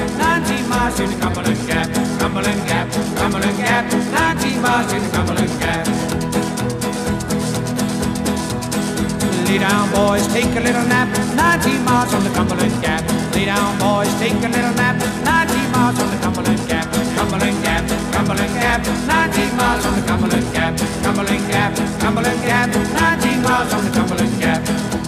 19 miles to the Cumberland Gap, Cumberland Gap, Cumberland Gap, 19 miles to the Cumberland Gap. Lay down, boys, take a little nap, 19 miles on the Cumberland Gap. Lay down, boys, take a little nap, 19 miles on the Cumberland Gap, Cumberland Gap, Cumberland Gap, 19 miles on the Cumberland Gap, Cumberland Gap, Cumberland Gap, 19 miles on the Cumberland Gap.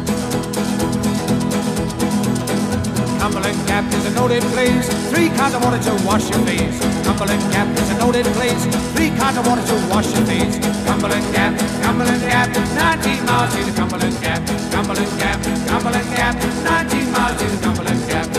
Cumberland Gap is a noted place, 3 kinds of water to wash your face. Cumberland Gap is a noted place, 3 kinds of water to wash your face. Cumberland Gap, Cumberland Gap, 19 miles to the Cumberland Gap, Cumberland Gap, Cumberland Gap, 19 miles to the Cumberland Gap.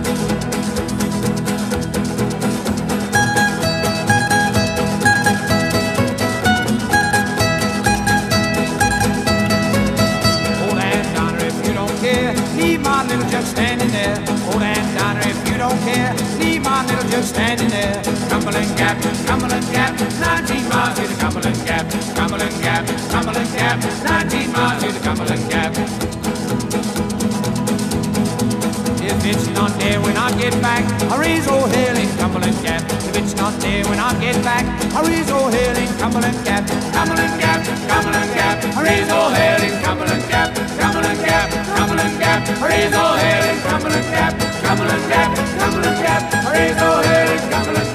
Old Aunt Donna, if you don't care, leave my little jug standing there. Old Aunt Donna, if you don't care, leave my little jug standing there. Cumberland Gap, Cumberland Gap, 19 miles to the Cumberland Gap, Cumberland Gap, Cumberland Gap, 19 miles to the Cumberland Gap. If it's not there when I get back, I'll raise old hell in Cumberland Gap. If it's not there when I get back, I'll raise old hell in Cumberland Gap, Cumberland Gap, Cumberland Gap, I'll raise old hell in Cumberland Gap, Cumberland Gap, Cumberland Gap, I'll raise old hell in Cumberland Gap, Cumberland Gap, Cumberland Gap, I'll raise old hell in Cumberland Gap.